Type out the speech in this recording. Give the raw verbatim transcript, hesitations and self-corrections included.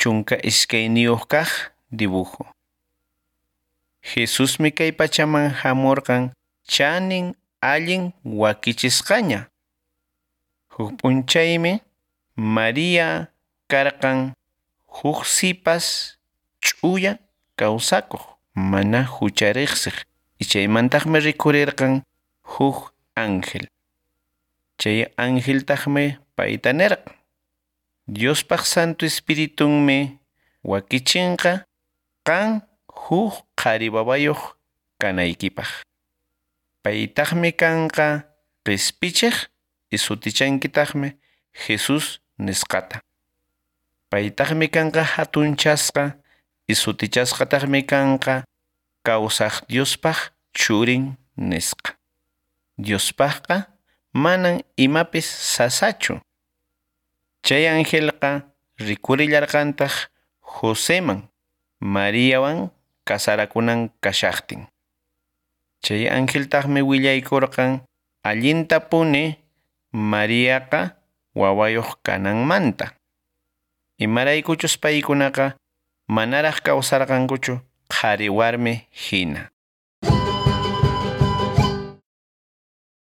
chunka iskayniyuq kaq dibujo. Jesusmi kay pachaman hamurqan chanin allin wakichisqaña. Huk p'unchaymi María karqan huk sipas ch'uya kawsakuq mana huchariqsiq ichaymantaqmi rikurirqan huk ángel. Chay angeltaqmi payta nirqan: Diospaq Santu Espiritunmi wakichinqa qan huk qhari wawayuq kanaykipaq. Paytaqmi kanqa qispichiq y sutichankitaqmi Jesus nisqata. Paytaqmi kanqa hatunchasqa y sutichasqataqmi kanqa kawsaq Diospaq churin nisqa. Diospaqqa manan imapis sasachu. Chay angelqa rikurillarqantaq Joseman Mariawan kasarakunan kashaqtin. Chay angeltaqmi willaykurqan allintapuni Mariaqa wawayuq kananmanta. Imaraykuchus paykunaqa manaraq kawsarqankuchu qhari warmi hina.